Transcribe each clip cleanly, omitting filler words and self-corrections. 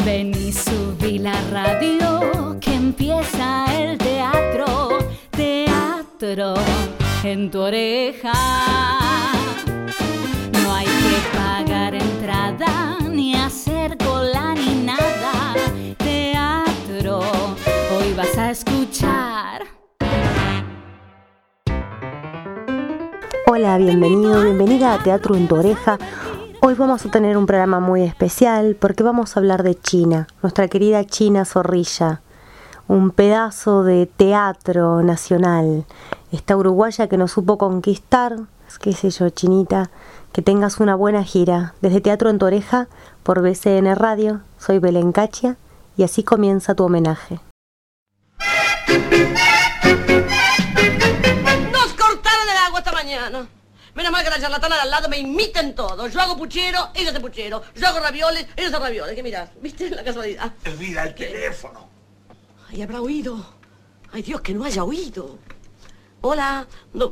Ven y subí la radio, que empieza el teatro, teatro en tu oreja. No hay que pagar entrada, ni hacer cola ni nada. Teatro, hoy vas a escuchar. Hola, bienvenido, bienvenida a Teatro en tu Oreja. Hoy vamos a tener un programa muy especial porque vamos a hablar de China, nuestra querida China Zorrilla, un pedazo de teatro nacional, esta uruguaya que nos supo conquistar. Qué sé yo, Chinita, que tengas una buena gira. Desde Teatro en tu Oreja por BCN Radio, soy Belén Cachia y así comienza tu homenaje. Nos cortaron el agua esta mañana. Menos mal que la charlatana de al lado me imiten todo. Yo hago puchero, ella hace puchero. Yo hago ravioles, ella hace ravioles. ¿Qué mirás? ¿Viste la casualidad? Mira el teléfono. Ay, habrá oído. Ay, Dios, que no haya oído. Hola. No.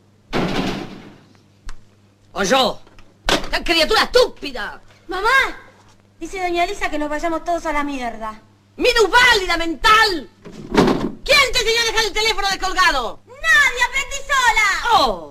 O yo. ¡Qué criatura estúpida! ¡Mamá! Dice doña Elisa que nos vayamos todos a la mierda. ¡Minusválida mental! ¿Quién te enseñó a dejar el teléfono descolgado? ¡Nadie! ¡Aprendí sola! ¡Oh!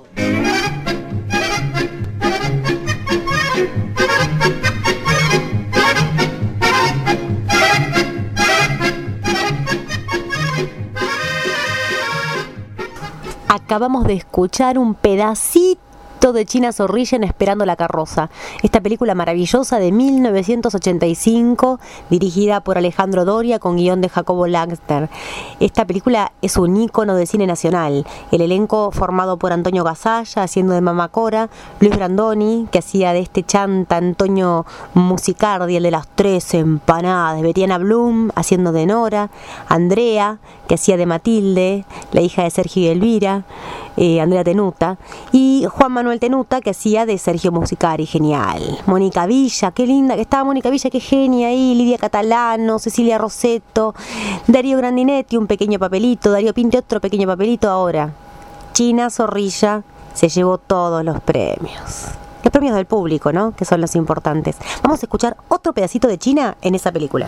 Acabamos de escuchar un pedacito de China Zorrilla en Esperando la carroza, esta película maravillosa de 1985 dirigida por Alejandro Doria con guión de Jacobo Langsner. Esta película es un ícono de cine nacional. El elenco formado por Antonio Gasalla haciendo de Mamá Cora, Luis Brandoni que hacía de este chanta Antonio Musicardi, el de las 3 empanadas, Betiana Blum haciendo de Nora, Andrea que hacía de Matilde, la hija de Sergio y Elvira, Andrea Tenuta, y Juan Manuel Tenuta que hacía de Sergio Musicari. Genial. Mónica Villa, qué linda que estaba Mónica Villa, qué genia ahí. Lidia Catalano, Cecilia Rosetto, Darío Grandinetti, un pequeño papelito, Darío Pinti otro pequeño papelito. Ahora China Zorrilla se llevó todos los premios del público, ¿no? Que son los importantes. Vamos a escuchar otro pedacito de China en esa película.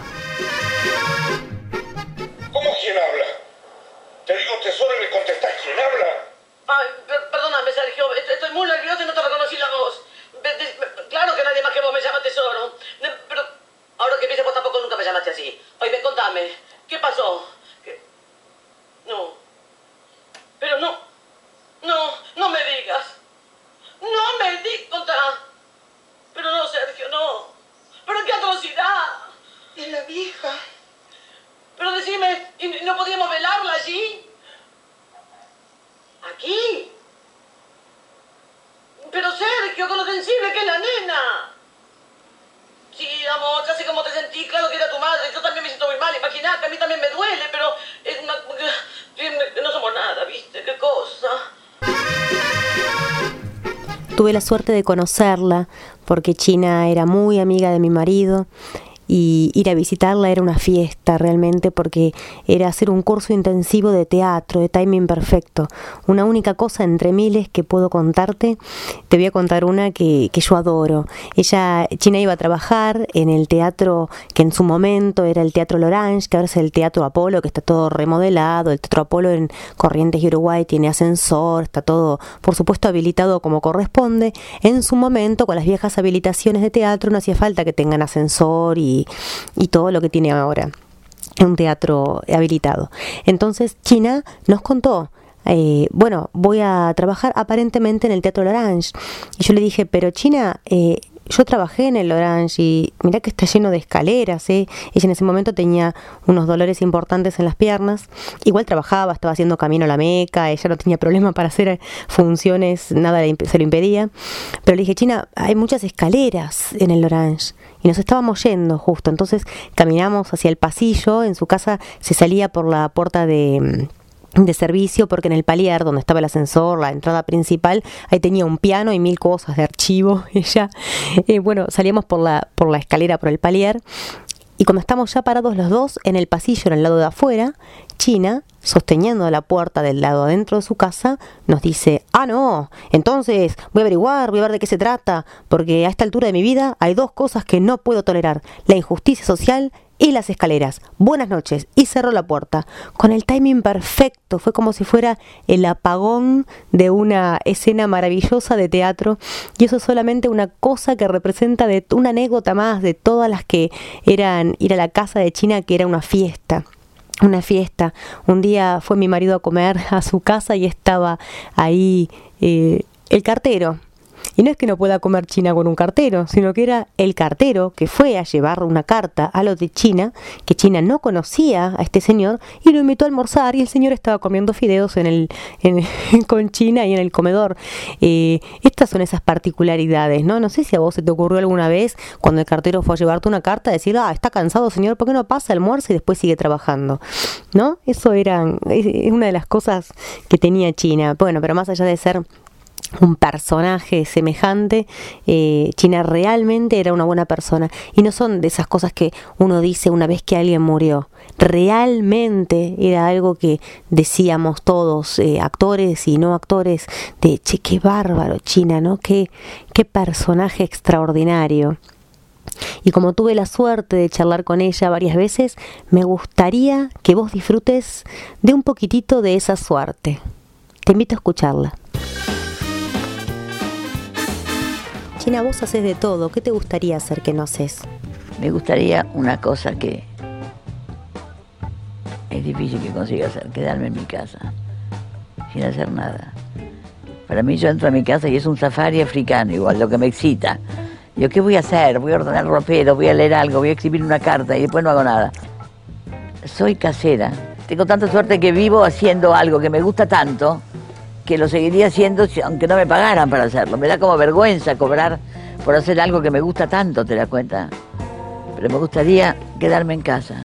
¿Cómo quién habla? Te digo tesoro y me contestás quién habla. Ay, perdóname, Sergio. Estoy muy nervioso y no te reconocí la voz. Claro que nadie más que vos me llama tesoro. Pero ahora que pienso, vos tampoco nunca me llamaste así. Oye, contame. ¿Qué pasó? No. Pero no. No me digas. No me digas. Contá. Pero no, Sergio, no. Pero qué atrocidad. Es la vieja. Pero decime, ¿y no podíamos velarla allí? ¿Aquí? Pero Sergio, con lo sensible que es la nena. Sí, amor, ya sé cómo te sentí, claro que era tu madre. Yo también me siento muy mal, imagínate, a mí también me duele, pero no somos nada, ¿viste? ¿Qué cosa? Tuve la suerte de conocerla porque China era muy amiga de mi marido. Y ir a visitarla era una fiesta realmente porque era hacer un curso intensivo de teatro, de timing perfecto. Una única cosa entre miles que puedo contarte. Te voy a contar una que yo adoro. China iba a trabajar en el teatro que en su momento era el Teatro L'Orange, que ahora es el Teatro Apolo, que está todo remodelado. El Teatro Apolo en Corrientes y Uruguay tiene ascensor, está todo, por supuesto, habilitado como corresponde. En su momento, con las viejas habilitaciones de teatro, no hacía falta que tengan ascensor y todo lo que tiene ahora un teatro habilitado. Entonces China nos contó, voy a trabajar aparentemente en el Teatro L'Orange. Y yo le dije, pero China, yo trabajé en el Orange y mirá que está lleno de escaleras, ¿eh? Ella en ese momento tenía unos dolores importantes en las piernas. Igual trabajaba, estaba haciendo camino a la Meca, ella no tenía problema para hacer funciones, nada se lo impedía. Pero le dije, China, hay muchas escaleras en el Orange. Y nos estábamos yendo justo, entonces caminamos hacia el pasillo. En su casa se salía por la puerta de servicio, porque en el palier donde estaba el ascensor, la entrada principal, ahí tenía un piano y 1000 cosas de archivo. Ella, salíamos por la escalera, por el palier. Y cuando estamos ya parados los dos en el pasillo en el lado de afuera, China, sosteniendo la puerta del lado adentro de su casa, nos dice: ah, no, entonces voy a averiguar, voy a ver de qué se trata, porque a esta altura de mi vida hay dos cosas que no puedo tolerar: la injusticia social y las escaleras. Buenas noches. Y cerró la puerta. Con el timing perfecto. Fue como si fuera el apagón de una escena maravillosa de teatro. Y eso es solamente una cosa que representa una anécdota más de todas las que eran ir a la casa de China, que era una fiesta. Una fiesta. Un día fue mi marido a comer a su casa y estaba ahí el cartero. Y no es que no pueda comer China con un cartero, sino que era el cartero que fue a llevar una carta a los de China, que China no conocía a este señor, y lo invitó a almorzar, y el señor estaba comiendo fideos con China y en el comedor. Estas son esas particularidades, ¿no? No sé si a vos se te ocurrió alguna vez, cuando el cartero fue a llevarte una carta, decir: ah, está cansado señor, ¿por qué no pasa, almuerza y después sigue trabajando? ¿No? Es una de las cosas que tenía China. Bueno, pero más allá de ser un personaje semejante, China realmente era una buena persona, y no son de esas cosas que uno dice una vez que alguien murió. Realmente era algo que decíamos todos, actores y no actores, de che, qué bárbaro China, ¿no? Qué personaje extraordinario. Y como tuve la suerte de charlar con ella varias veces, me gustaría que vos disfrutes de un poquitito de esa suerte. Te invito a escucharla. China, vos haces de todo. ¿Qué te gustaría hacer que no haces? Me gustaría una cosa que es difícil que consiga hacer: quedarme en mi casa, sin hacer nada. Para mí, yo entro a mi casa y es un safari africano, igual, lo que me excita. Yo, ¿qué voy a hacer? Voy a ordenar ropero, voy a leer algo, voy a escribir una carta y después no hago nada. Soy casera. Tengo tanta suerte que vivo haciendo algo que me gusta tanto, que lo seguiría haciendo aunque no me pagaran para hacerlo. Me da como vergüenza cobrar por hacer algo que me gusta tanto, ¿te das cuenta? Pero me gustaría quedarme en casa.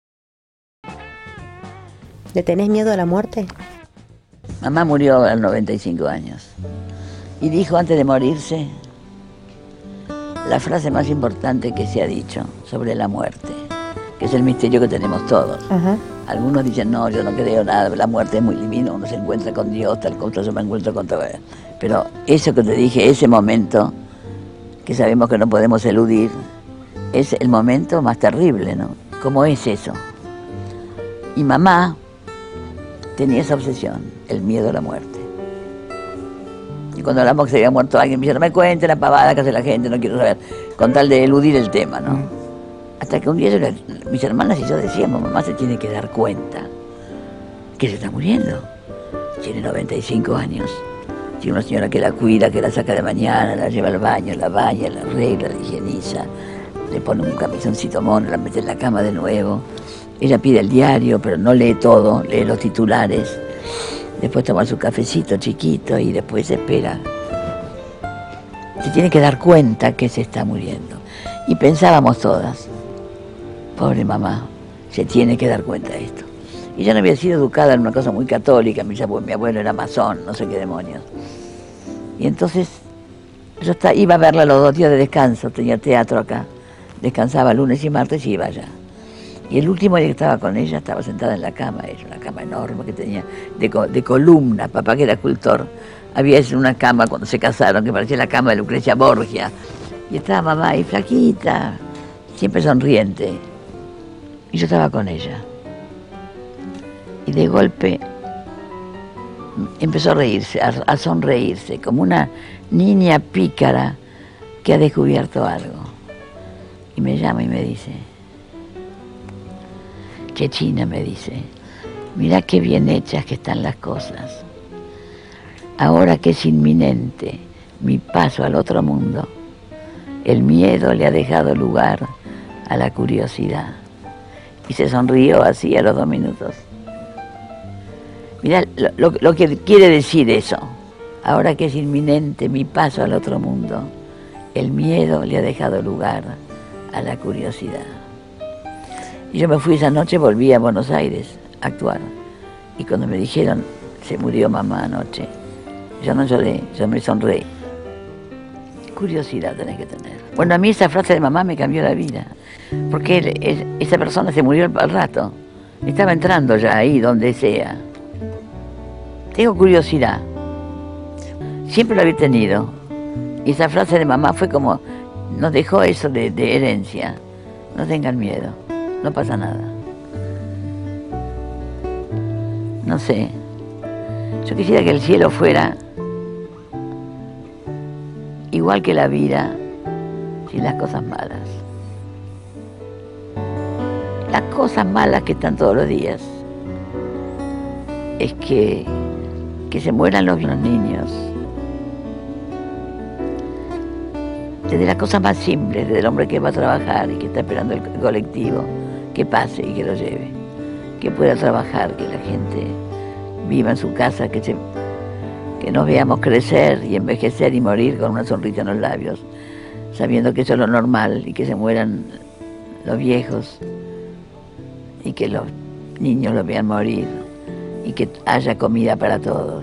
¿Le tenés miedo a la muerte? Mamá murió a los 95 años y dijo antes de morirse la frase más importante que se ha dicho sobre la muerte, que es el misterio que tenemos todos. Ajá. Algunos dicen: no, yo no creo nada, la muerte es muy divina, uno se encuentra con Dios, tal cosa, yo me encuentro con todo. Pero eso que te dije, ese momento que sabemos que no podemos eludir, es el momento más terrible, ¿no? ¿Cómo es eso? Y mamá tenía esa obsesión, el miedo a la muerte. Y cuando hablamos que se había muerto alguien, me dice: no me cuente la pavada que hace la gente, no quiero saber, con tal de eludir el tema, ¿no? Hasta que un día mis hermanas y yo decíamos: mamá se tiene que dar cuenta que se está muriendo. Tiene 95 años. Tiene una señora que la cuida, que la saca de mañana, la lleva al baño, la baña, la arregla, la higieniza, le pone un camisoncito mono, la mete en la cama de nuevo. Ella pide el diario, pero no lee todo, lee los titulares. Después toma su cafecito chiquito y después espera. Se tiene que dar cuenta que se está muriendo. Y pensábamos todas: pobre mamá, se tiene que dar cuenta de esto. Y yo no había sido educada en una cosa muy católica, mi abuelo era masón, no sé qué demonios. Y entonces yo iba a verla los 2 días de descanso, tenía teatro acá, descansaba lunes y martes y iba allá. Y el último día que estaba con ella, estaba sentada en la cama, ella, una cama enorme que tenía de columnas, papá que era escultor, había hecho una cama cuando se casaron que parecía la cama de Lucrecia Borgia. Y estaba mamá ahí flaquita, siempre sonriente. Y yo estaba con ella. Y de golpe empezó a reírse, a sonreírse, como una niña pícara que ha descubierto algo. Y me llama y me dice: che, China, me dice, mirá qué bien hechas que están las cosas. Ahora que es inminente mi paso al otro mundo, el miedo le ha dejado lugar a la curiosidad. Y se sonrió así a los 2 minutos. Mirá lo que quiere decir eso. Ahora que es inminente mi paso al otro mundo, el miedo le ha dejado lugar a la curiosidad. Y yo me fui esa noche, volví a Buenos Aires a actuar. Y cuando me dijeron: se murió mamá anoche, yo no lloré, yo me sonreí. Curiosidad tenés que tener. Bueno, a mí esa frase de mamá me cambió la vida. porque esa persona se murió al rato. Estaba entrando ya ahí, donde sea. Tengo curiosidad. Siempre lo había tenido. Y esa frase de mamá fue como, nos dejó eso de herencia. No tengan miedo, no pasa nada. No sé. Yo quisiera que el cielo fuera igual que la vida, sin las cosas malas. Las cosas malas que están todos los días es que se mueran los niños. Desde las cosas más simples, desde el hombre que va a trabajar y que está esperando el colectivo, que pase y que lo lleve, que pueda trabajar, que la gente viva en su casa, que nos veamos crecer y envejecer y morir con una sonrisa en los labios, sabiendo que eso es lo normal, y que se mueran los viejos y que los niños los vean morir y que haya comida para todos.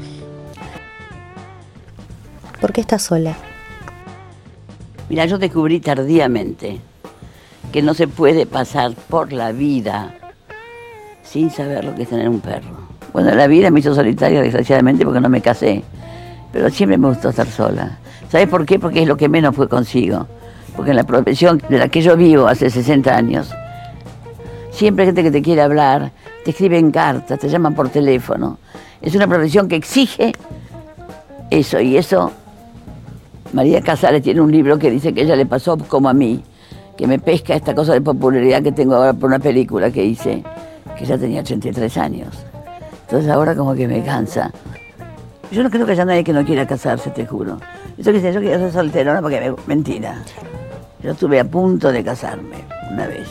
¿Por qué estás sola? Mira, yo descubrí tardíamente que no se puede pasar por la vida sin saber lo que es tener un perro. Bueno, la vida me hizo solitaria, desgraciadamente, porque no me casé, pero siempre me gustó estar sola. ¿Sabes por qué? Porque es lo que menos fue consigo. Porque en la profesión de la que yo vivo hace 60 años, siempre hay gente que te quiere hablar, te escriben cartas, te llaman por teléfono. Es una profesión que exige eso, y eso, María Casares tiene un libro que dice que ella le pasó como a mí, que me pesca esta cosa de popularidad que tengo ahora por una película que hice, que ya tenía 83 años. Entonces ahora como que me cansa. Yo no creo que haya nadie que no quiera casarse, te juro. Eso que dice, yo quiero ser solterona porque mentira. Yo estuve a punto de casarme una vez.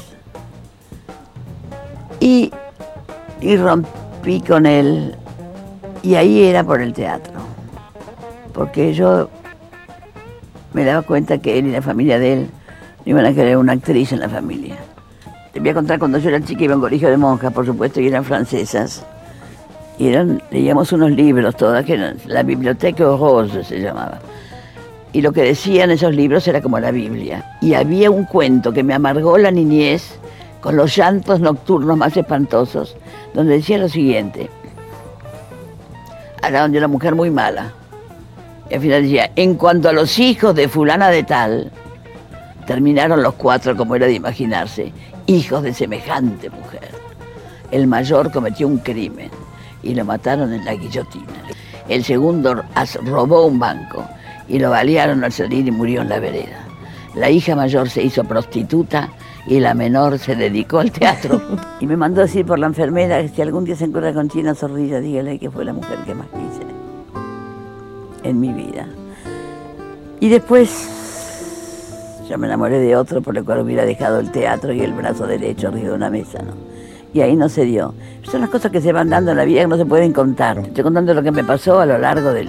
Y rompí con él, y ahí era por el teatro. Porque yo me daba cuenta que él y la familia de él no iban a querer una actriz en la familia. Te voy a contar, cuando yo era chica iba a un colegio de monjas, por supuesto, y eran francesas. Y leíamos unos libros todas, que eran la Bibliothèque Rose se llamaba. Y lo que decían esos libros era como la Biblia. Y había un cuento que me amargó la niñez, con los llantos nocturnos más espantosos, donde decía lo siguiente. Hablaban de una mujer muy mala. Y al final decía, en cuanto a los hijos de fulana de tal, terminaron los 4 como era de imaginarse, hijos de semejante mujer. El mayor cometió un crimen y lo mataron en la guillotina. El segundo robó un banco y lo balearon al salir y murió en la vereda. La hija mayor se hizo prostituta y la menor se dedicó al teatro. Y me mandó decir por la enfermera que si algún día se encuentra con China Zorrilla, dígale que fue la mujer que más quise en mi vida. Y después yo me enamoré de otro, por lo cual hubiera dejado el teatro y el brazo derecho arriba de una mesa, ¿no? Y ahí no se dio. Son las cosas que se van dando en la vida que no se pueden contar. Estoy contando lo que me pasó a lo largo del...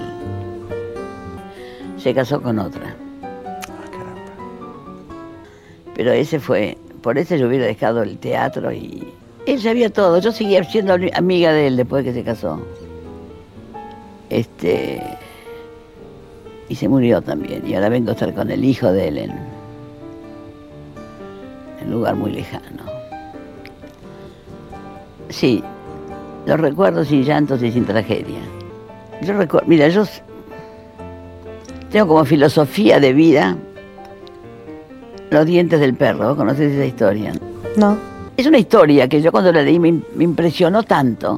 Se casó con otra. Pero ese fue... Por eso yo hubiera dejado el teatro y... Él sabía todo. Yo seguía siendo amiga de él después de que se casó. Y se murió también. Y ahora vengo a estar con el hijo de él en un lugar muy lejano. Sí, los recuerdos sin llantos y sin tragedia. Yo recuerdo, mira, yo tengo como filosofía de vida los dientes del perro. ¿Vos conocés esa historia? No. Es una historia que yo cuando la leí me impresionó tanto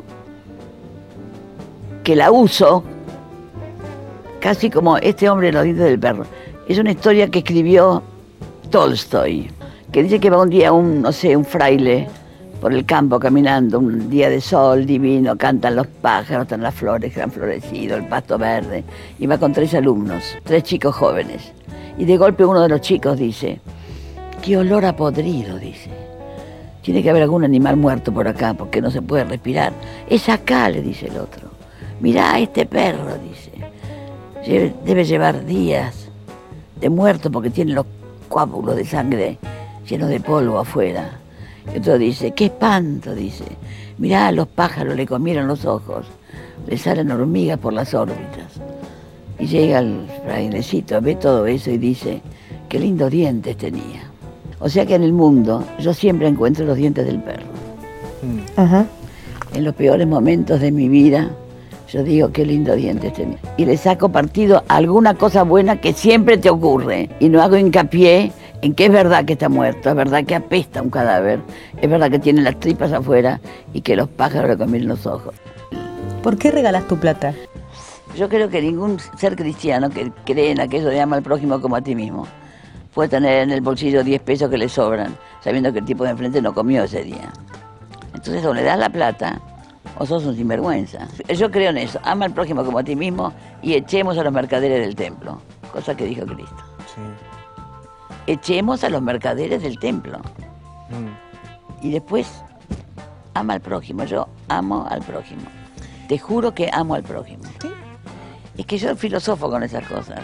que la uso casi como este hombre de los dientes del perro. Es una historia que escribió Tolstoy, que dice que va un día un fraile por el campo caminando, un día de sol divino, cantan los pájaros, están las flores que han florecido, el pasto verde, y va con 3 alumnos, 3 chicos jóvenes. Y de golpe uno de los chicos dice, qué olor a podrido, dice. Tiene que haber algún animal muerto por acá, porque no se puede respirar. Es acá, le dice el otro. Mirá, este perro, dice. Debe llevar días de muerto porque tiene los coágulos de sangre llenos de polvo afuera. Y otro dice, qué espanto, dice. Mirá, los pájaros le comieron los ojos, le salen hormigas por las órbitas. Y llega el frailecito, ve todo eso y dice, qué lindos dientes tenía. O sea que en el mundo yo siempre encuentro los dientes del perro. Ajá. En los peores momentos de mi vida, yo digo, qué lindo dientes tenía. Y le saco partido a alguna cosa buena que siempre te ocurre. Y no hago hincapié en que es verdad que está muerto, es verdad que apesta un cadáver, es verdad que tiene las tripas afuera y que los pájaros le comen los ojos. ¿Por qué regalas tu plata? Yo creo que ningún ser cristiano que cree en aquello de ama al prójimo como a ti mismo puede tener en el bolsillo 10 pesos que le sobran, sabiendo que el tipo de enfrente no comió ese día. Entonces o le das la plata o sos un sinvergüenza. Yo creo en eso, ama al prójimo como a ti mismo y echemos a los mercaderes del templo, cosa que dijo Cristo. Sí. Echemos a los mercaderes del templo. Y después, ama al prójimo. Yo amo al prójimo. Te juro que amo al prójimo. ¿Sí? Es que yo filosofo con esas cosas.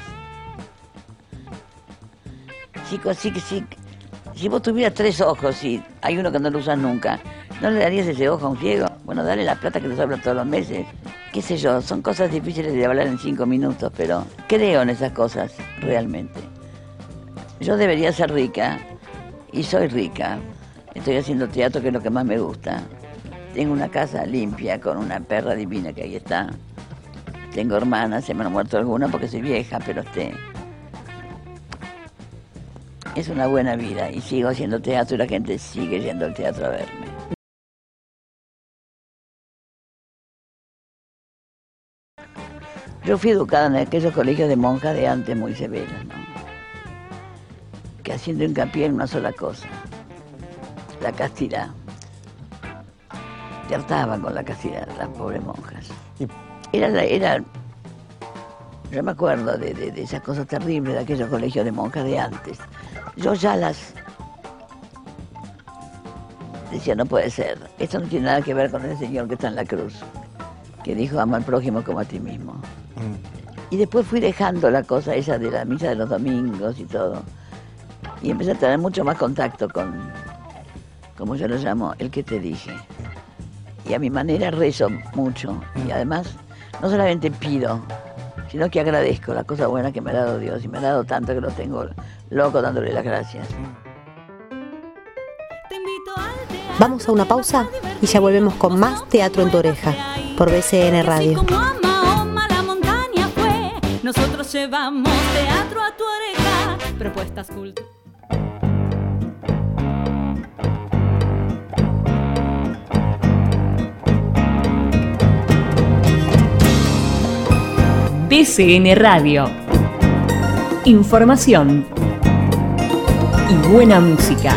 Chicos, si vos tuvieras 3 ojos y hay uno que no lo usas nunca, ¿no le darías ese ojo a un ciego? Bueno, dale la plata que te sobra todos los meses. Qué sé yo, son cosas difíciles de hablar en 5 minutos, pero creo en esas cosas realmente. Yo debería ser rica, y soy rica. Estoy haciendo teatro, que es lo que más me gusta. Tengo una casa limpia, con una perra divina que ahí está. Tengo hermanas, se me han muerto algunas porque soy vieja, pero es una buena vida. Y sigo haciendo teatro y la gente sigue yendo al teatro a verme. Yo fui educada en aquellos colegios de monjas de antes muy severos, ¿no? Que haciendo hincapié en una sola cosa, la castidad. Te hartaban con la castidad, las pobres monjas. Yo me acuerdo de esas cosas terribles de aquellos colegios de monjas de antes. Yo ya las decía, no puede ser, esto no tiene nada que ver con ese señor que está en la cruz, que dijo, ama al prójimo como a ti mismo. Y después fui dejando la cosa esa de la misa de los domingos y todo. Y empecé a tener mucho más contacto con, como yo lo llamo, el que te dije. Y a mi manera rezo mucho. Y además, no solamente pido, sino que agradezco la cosa buena que me ha dado Dios. Y me ha dado tanto que lo tengo loco dándole las gracias. Vamos a una pausa y ya volvemos con más Teatro en tu Oreja, por BCN Radio. Nosotros llevamos teatro a tu oreja, propuestas culturales. BCN Radio. Información y buena música.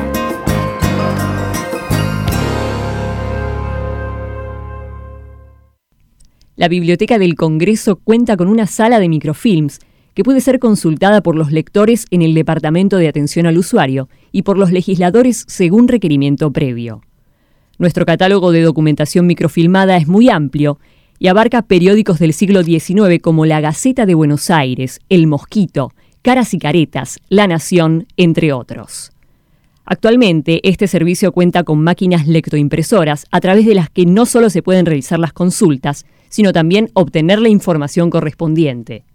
La Biblioteca del Congreso cuenta con una sala de microfilms que puede ser consultada por los lectores en el Departamento de Atención al Usuario y por los legisladores según requerimiento previo. Nuestro catálogo de documentación microfilmada es muy amplio y abarca periódicos del siglo XIX como La Gaceta de Buenos Aires, El Mosquito, Caras y Caretas, La Nación, entre otros. Actualmente, este servicio cuenta con máquinas lectoimpresoras a través de las que no solo se pueden realizar las consultas, sino también obtener la información correspondiente.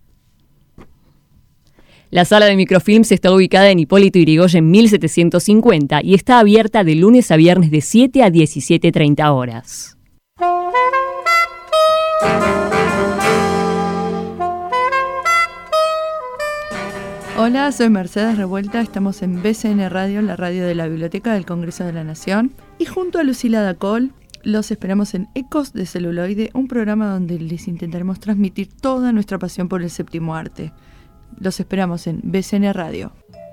La sala de microfilms está ubicada en Hipólito Yrigoyen 1750 y está abierta de lunes a viernes de 7 a 17:30 horas. Hola, soy Mercedes Revuelta, estamos en BCN Radio, la radio de la Biblioteca del Congreso de la Nación, y junto a Lucila Dacol los esperamos en Ecos de Celuloide, un programa donde les intentaremos transmitir toda nuestra pasión por el séptimo arte. Los esperamos en BCN Radio.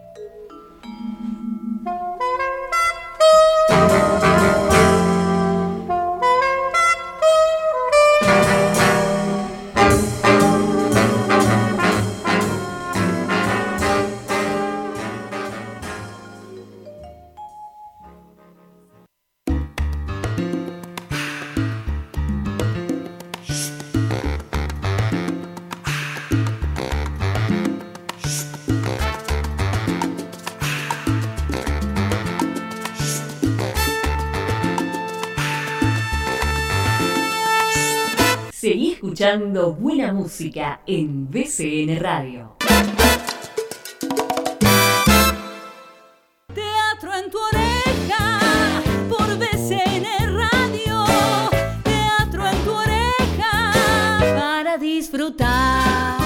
Seguí escuchando buena música en BCN Radio. Te disfrutar.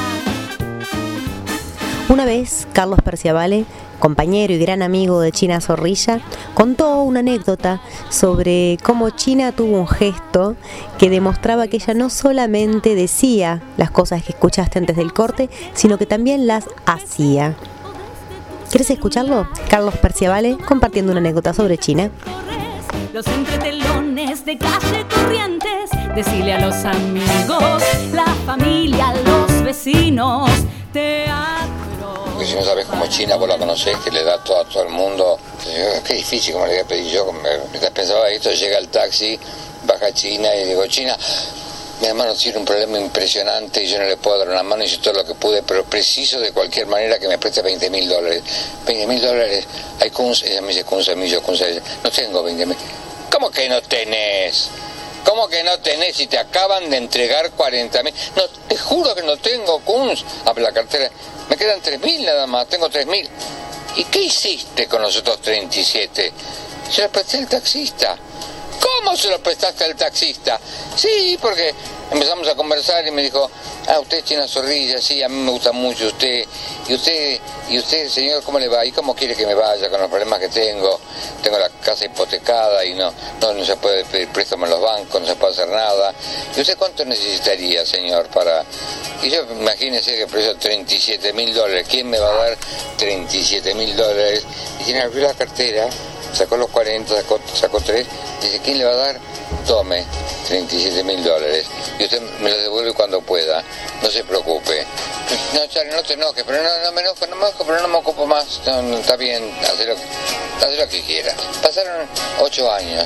Una vez, Carlos Perciavale, compañero y gran amigo de China Zorrilla, contó una anécdota sobre cómo China tuvo un gesto que demostraba que ella no solamente decía las cosas que escuchaste antes del corte, sino que también las hacía. ¿Quieres escucharlo? Carlos Perciavale compartiendo una anécdota sobre China. Los entretelones de calle Corrientes, decirle a los amigos, la familia, los vecinos, teatro. Porque si no sabes cómo China, vos la conocés, que le da todo a todo el mundo. Qué difícil, como le voy a pedir yo. Mientras pensaba esto, llega el taxi, baja China y digo, China, mi hermano tiene un problema impresionante y yo no le puedo dar una mano, hice todo lo que pude, pero preciso de cualquier manera que me preste $20,000. $20,000, hay Kunz, ella me dice Kunz a mí, yo Kunz a ella. No tengo 20,000. ¿Cómo que no tenés? ¿Cómo que no tenés si te acaban de entregar 40,000? No, te juro que no tengo, Kunz. Abre la cartera, me quedan 3,000 nada más, tengo 3,000. ¿Y qué hiciste con los otros 37? Se los presté al taxista. ¿Cómo se lo prestaste al taxista? Sí, porque empezamos a conversar y me dijo, usted es China Zorrilla, sí, a mí me gusta mucho usted. Y usted, señor, ¿cómo le va? ¿Y cómo quiere que me vaya con los problemas que tengo? Tengo la casa hipotecada y no se puede pedir préstamo en los bancos, no se puede hacer nada. ¿Y usted cuánto necesitaría, señor, para...? Y yo, imagínese que precio $37,000. ¿Quién me va a dar $37,000? Y tiene abrió la cartera, sacó los 40, sacó 3, dice, ¿quién le va a dar? Tome, $37,000. Y usted me lo devuelve cuando pueda, no se preocupe. No, Charlie, no te enojes, pero no me enojo, pero no me ocupo más. No, está bien, haz lo que quieras. Pasaron 8 años.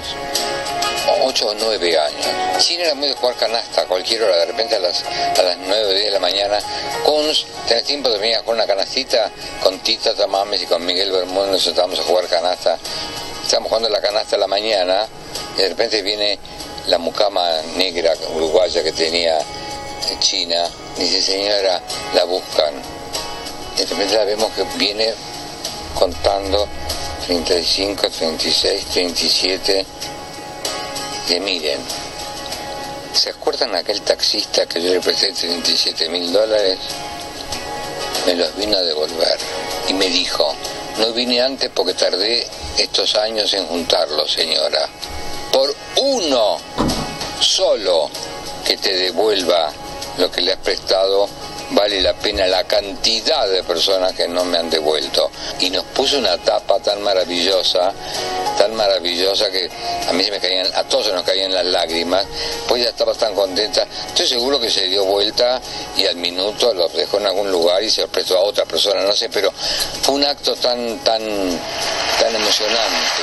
8 o 9 años. China era muy de jugar canasta a cualquier hora, de repente a las 9 o 10 de la mañana. Kunz, tenés tiempo de venir con una canastita, con Tita Tamames y con Miguel Bermúdez, nos sentábamos a jugar canasta. Estábamos jugando la canasta a la mañana y de repente viene la mucama negra uruguaya que tenía China. Dice, señora, la buscan. Y de repente la vemos que viene contando 35, 36, 37. Y miren, ¿se acuerdan aquel taxista que yo le presté $37,000? Me los vino a devolver y me dijo, no vine antes porque tardé estos años en juntarlos, señora. Por uno solo que te devuelva lo que le has prestado, vale la pena la cantidad de personas que no me han devuelto. Y nos puso una tapa tan maravillosa que a mí a todos se nos caían las lágrimas, pues ya estaba tan contenta. Estoy seguro que se dio vuelta y al minuto los dejó en algún lugar y se los prestó a otra persona, no sé, pero fue un acto tan emocionante.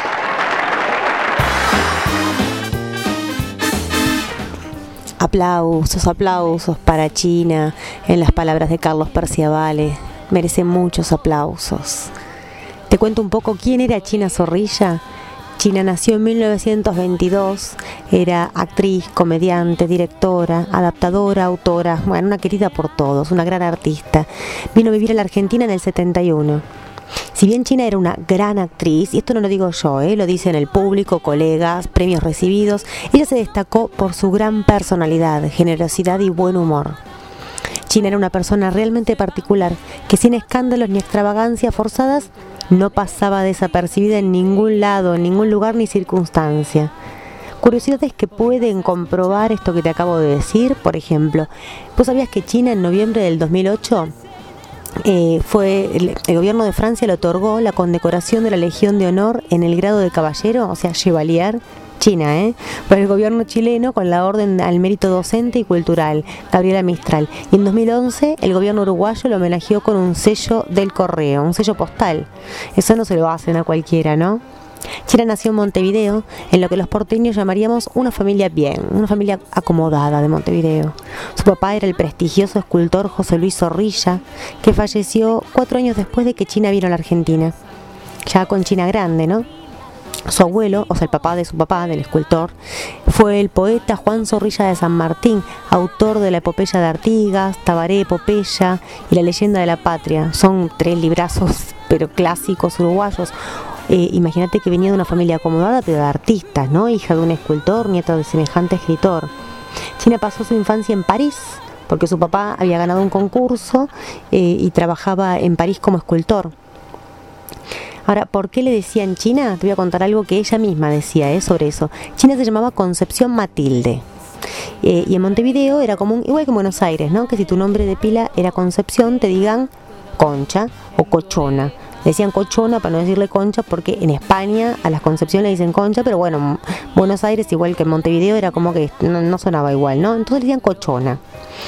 Aplausos para China en las palabras de Carlos Perciavale. Merece muchos aplausos. Te cuento un poco quién era China Zorrilla. China nació en 1922, era actriz, comediante, directora, adaptadora, autora, bueno, una querida por todos, una gran artista. Vino a vivir a la Argentina en el 71. Si bien China era una gran actriz, y esto no lo digo yo, lo dicen el público, colegas, premios recibidos, ella se destacó por su gran personalidad, generosidad y buen humor. China era una persona realmente particular, que sin escándalos ni extravagancias forzadas, no pasaba desapercibida en ningún lado, en ningún lugar ni circunstancia. Curiosidades que pueden comprobar esto que te acabo de decir, por ejemplo, ¿vos sabías que China en noviembre del 2008... el gobierno de Francia le otorgó la condecoración de la Legión de Honor en el grado de caballero, o sea, Chevalier, China, por el gobierno chileno con la Orden al Mérito Docente y Cultural, Gabriela Mistral. Y en 2011 el gobierno uruguayo lo homenajeó con un sello del correo, un sello postal. Eso no se lo hacen a cualquiera, ¿no? China nació en Montevideo, en lo que los porteños llamaríamos una familia bien, una familia acomodada de Montevideo. Su papá era el prestigioso escultor José Luis Zorrilla, que falleció 4 años después de que China vino a la Argentina, ya con China grande, ¿no? Su abuelo, o sea el papá de su papá, del escultor, fue el poeta Juan Zorrilla de San Martín, autor de la Epopeya de Artigas, Tabaré Epopeya y La Leyenda de la Patria. Son 3 librazos, pero clásicos uruguayos. Imagínate que venía de una familia acomodada, pero de artistas, ¿no? Hija de un escultor, nieta de semejante escritor. China pasó su infancia en París, porque su papá había ganado un concurso y trabajaba en París como escultor. Ahora, ¿por qué le decían China? Te voy a contar algo que ella misma decía sobre eso. China se llamaba Concepción Matilde. Y en Montevideo era común, igual que en Buenos Aires, ¿no? Que si tu nombre de pila era Concepción, te digan Concha o Cochona. Le decían Cochona para no decirle Concha, porque en España a las Concepción le dicen Concha, pero bueno, Buenos Aires, igual que en Montevideo, era como que no sonaba igual, ¿no? Entonces le decían Cochona.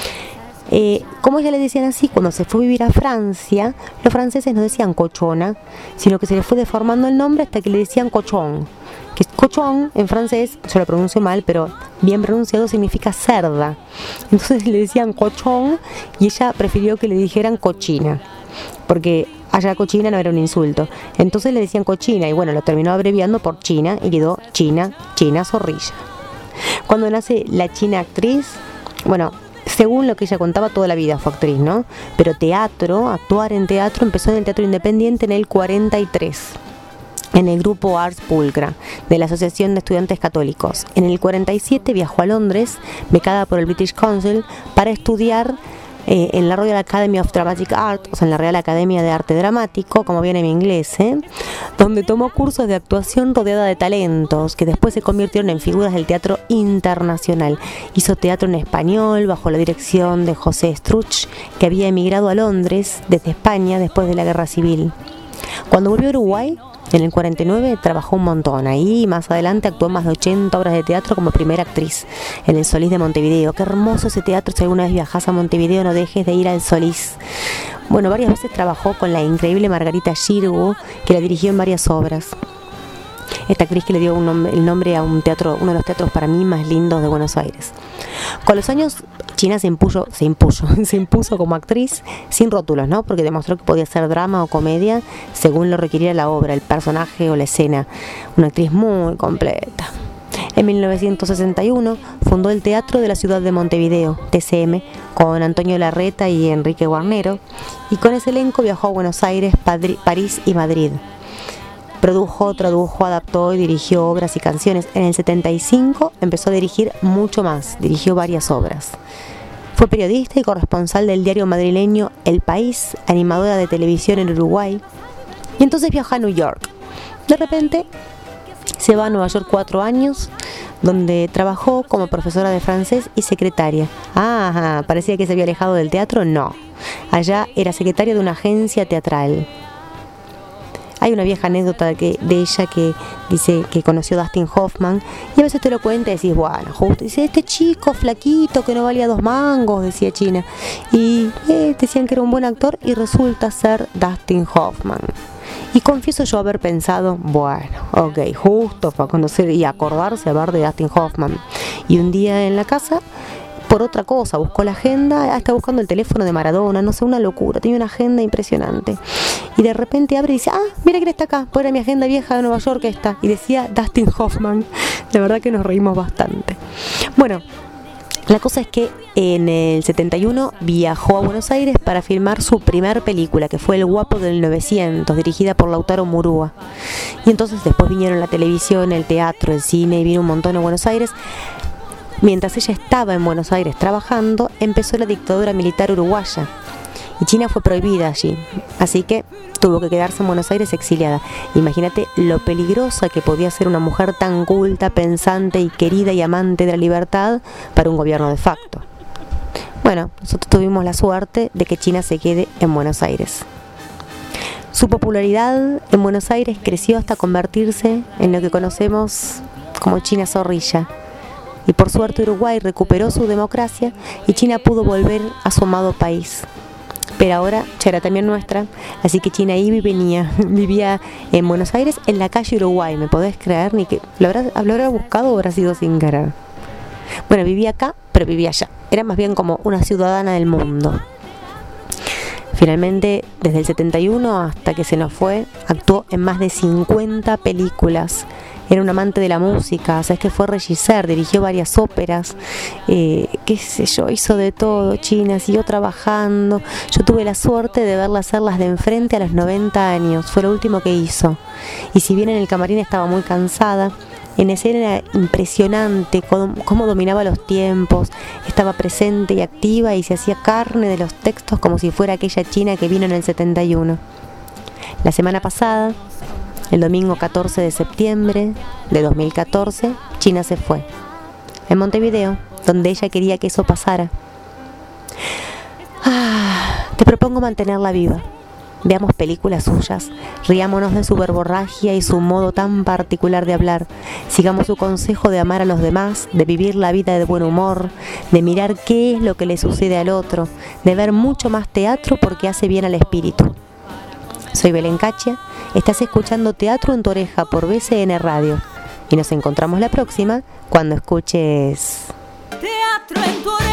Como ella le decían así, cuando se fue a vivir a Francia, los franceses no decían Cochona, sino que se le fue deformando el nombre hasta que le decían Cochon. Que Cochon en francés, yo lo pronuncio mal, pero bien pronunciado, significa cerda. Entonces le decían Cochon y ella prefirió que le dijeran cochina, porque allá cochina no era un insulto. Entonces le decían cochina y bueno, lo terminó abreviando por China y quedó China Zorrilla. Cuando nace la China actriz, bueno, según lo que ella contaba, toda la vida fue actriz, ¿no? Pero actuar en teatro, empezó en el Teatro Independiente en el 43. En el grupo Ars Pulcra de la Asociación de Estudiantes Católicos. En el 47 viajó a Londres, becada por el British Council, para estudiar en la Royal Academy of Dramatic Art, o sea, en la Real Academia de Arte Dramático, como viene en inglés, donde tomó cursos de actuación rodeada de talentos, que después se convirtieron en figuras del teatro internacional. Hizo teatro en español, bajo la dirección de José Struch, que había emigrado a Londres desde España después de la Guerra Civil. Cuando volvió a Uruguay, en el 49 trabajó un montón ahí y más adelante actuó en más de 80 obras de teatro como primera actriz en el Solís de Montevideo. Qué hermoso ese teatro, si alguna vez viajás a Montevideo no dejes de ir al Solís. Bueno, varias veces trabajó con la increíble Margarita Xirgu, que la dirigió en varias obras. Esta actriz que le dio el nombre a un teatro, uno de los teatros para mí más lindos de Buenos Aires. Con los años, China se impuso como actriz sin rótulos, ¿no? Porque demostró que podía hacer drama o comedia según lo requiriera la obra, el personaje o la escena. Una actriz muy completa. En 1961 fundó el Teatro de la Ciudad de Montevideo, TCM, con Antonio Larreta y Enrique Guarnero, y con ese elenco viajó a Buenos Aires, París y Madrid. Produjo, tradujo, adaptó y dirigió obras y canciones. En el 75 empezó a dirigir mucho más, dirigió varias obras. Fue periodista y corresponsal del diario madrileño El País, animadora de televisión en Uruguay, y entonces viajó a New York. De repente se va a Nueva York 4 años, donde trabajó como profesora de francés y secretaria. Parecía que se había alejado del teatro, no. Allá era secretaria de una agencia teatral. Hay una vieja anécdota de ella que dice que conoció a Dustin Hoffman, y a veces te lo cuenta y decís, bueno, justo, dice, este chico flaquito que no valía 2 mangos, decía China, y decían que era un buen actor y resulta ser Dustin Hoffman. Y confieso yo haber pensado, bueno, ok, justo para conocer y acordarse a ver de Dustin Hoffman. Y un día en la casa, por otra cosa, buscó la agenda, está buscando el teléfono de Maradona, no sé, una locura, tenía una agenda impresionante. Y de repente abre y dice, mira quién está acá, pues era mi agenda vieja de Nueva York esta. Y decía Dustin Hoffman. La verdad que nos reímos bastante. Bueno, la cosa es que en el 71 viajó a Buenos Aires para filmar su primer película, que fue El Guapo del 900, dirigida por Lautaro Murúa. Y entonces después vinieron la televisión, el teatro, el cine, y vino un montón a Buenos Aires. Mientras ella estaba en Buenos Aires trabajando, empezó la dictadura militar uruguaya y China fue prohibida allí, así que tuvo que quedarse en Buenos Aires exiliada. Imagínate lo peligrosa que podía ser una mujer tan culta, pensante y querida y amante de la libertad para un gobierno de facto. Bueno, nosotros tuvimos la suerte de que China se quede en Buenos Aires. Su popularidad en Buenos Aires creció hasta convertirse en lo que conocemos como China Zorrilla. Y por suerte Uruguay recuperó su democracia y China pudo volver a su amado país. Pero ahora ya era también nuestra, así que China iba y venía. Vivía en Buenos Aires, en la calle Uruguay, ¿me podés creer? Ni que lo habrá buscado o habrá sido sin querer. Bueno, vivía acá, pero vivía allá. Era más bien como una ciudadana del mundo. Finalmente, desde el 71 hasta que se nos fue, actuó en más de 50 películas. Era un amante de la música, sabes que fue regisseur, dirigió varias óperas, qué sé yo, hizo de todo. China siguió trabajando. Yo tuve la suerte de verla hacer Las de Enfrente a los 90 años, fue lo último que hizo. Y si bien en el camarín estaba muy cansada, En escena era impresionante cómo dominaba los tiempos, estaba presente y activa y se hacía carne de los textos como si fuera aquella China que vino en el 71. La semana pasada, el domingo 14 de septiembre de 2014, China se fue. En Montevideo, donde ella quería que eso pasara. Te propongo mantenerla viva. Veamos películas suyas, riámonos de su verborragia y su modo tan particular de hablar. Sigamos su consejo de amar a los demás, de vivir la vida de buen humor, de mirar qué es lo que le sucede al otro, de ver mucho más teatro porque hace bien al espíritu. Soy Belén Cachia, estás escuchando Teatro en tu Oreja por BCN Radio y nos encontramos la próxima cuando escuches Teatro en tu Oreja.